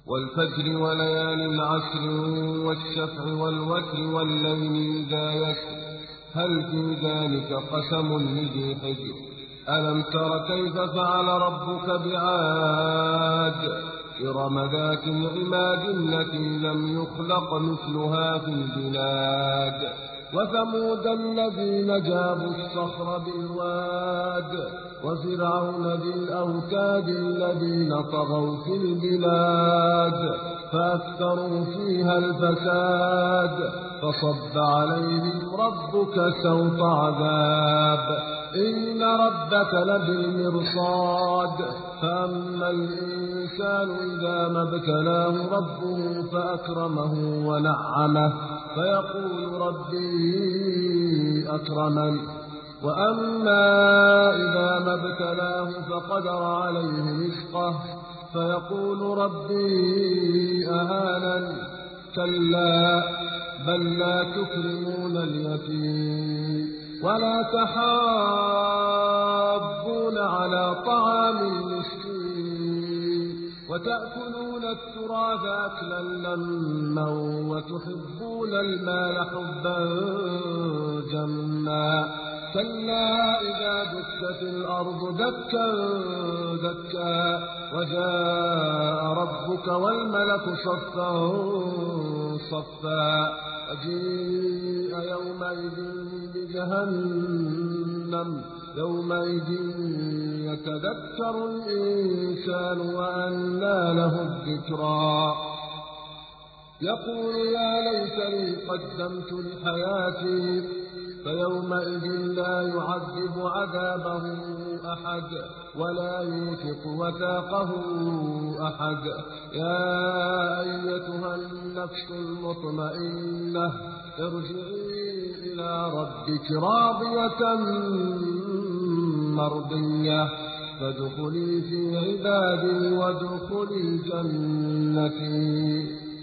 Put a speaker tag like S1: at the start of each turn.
S1: والفجر وليال عشر والشفع والوتر والليل إذا يسر هل في ذلك قسم لذي حجر ألم تر كيف فعل ربك بعاد إرم ذات العماد التي لم يخلق مثلها في البلاد وثمود الذين جابوا الصخر بالواد وفرعون ذي الأوتاد الذين طغوا في البلاد فأكثروا فيها الفساد فصب عليهم ربك سوط عذاب إن ربك لبالمرصاد فأما الإنسان إذا ما ابتلاه ربه فأكرمه ونعمه فيقول ربي أكرمن وأما إذا ما ابتلاه فقدر عليه رزقه فيقول ربي أهانن كلا بل لا تكرمون اليتيم ولا تحاضون على طعام المسكين وتأكلون التراث أكلا لما وتحبون المال حبا جما كلا إذا دكت الأرض دكا دكا وجاء ربك والملك صفا صفا وجيء يومئذ بجهنم يومئذ يتذكر الإنسان وأنى له الذكرى يقول يا ليتني قدمت لحياتي فيومئذ لا يعذب عذابه أحد ولا يوثق وثاقه أحد يا أيتها النفس المطمئنة ارجعي إلى ربك راضية مرضية فادخلي في عبادي وادخلي جنتي